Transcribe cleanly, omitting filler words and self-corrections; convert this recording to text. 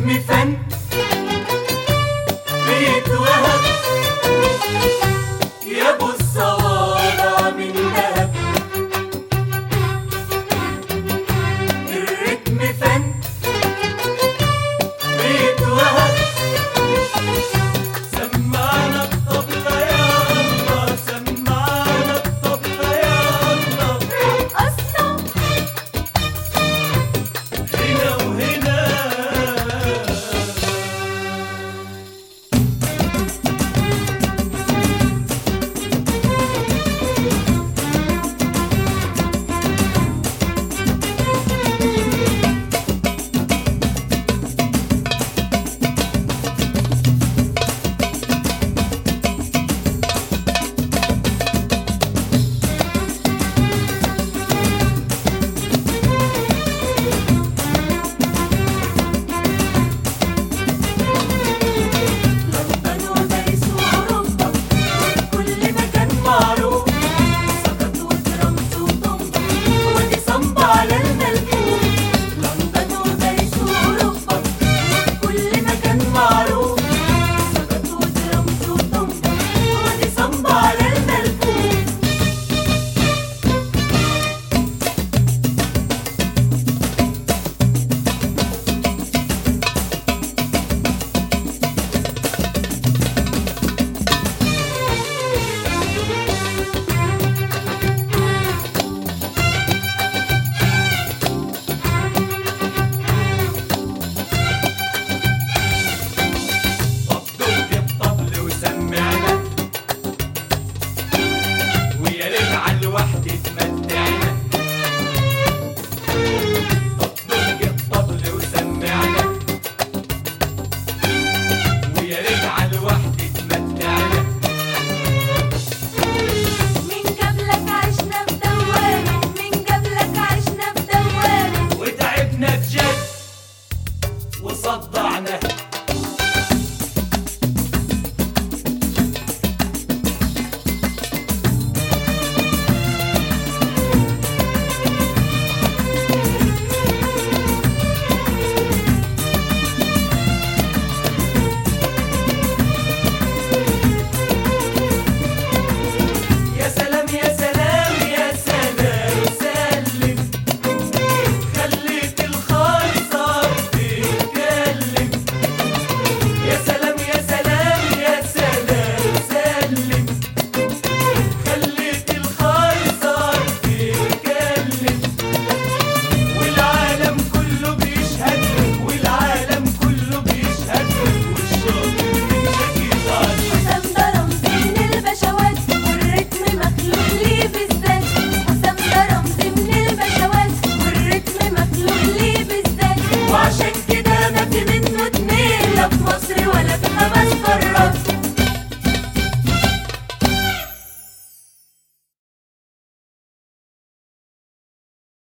الريتم فن بيتوهب يا ابو الصوابع من ذهب. الريتم فن بيتوهب سمعنا الطبلة يا الله، سمعنا الطبلة يا الله. رقصنا هنا وهنا لندن وباريس وأوروبا كل مكان معروف. سقط وترمس وطنطا ودي صنبا على الملفوف. لندن وباريس وأوروبا كل مكان معروف. سقط وترمس وطنطا ودي صنبا على الملفوف. طبل الطبل وسمعنا ويا ريت عالوحدة تمتعنا. طبل الطبل وسمعنا ويا ريت عالوحدة تمتعنا. من قبلك عشنا بدوامة، من قبلك عشنا بدوامة. وتعبنا بجد وصدعنا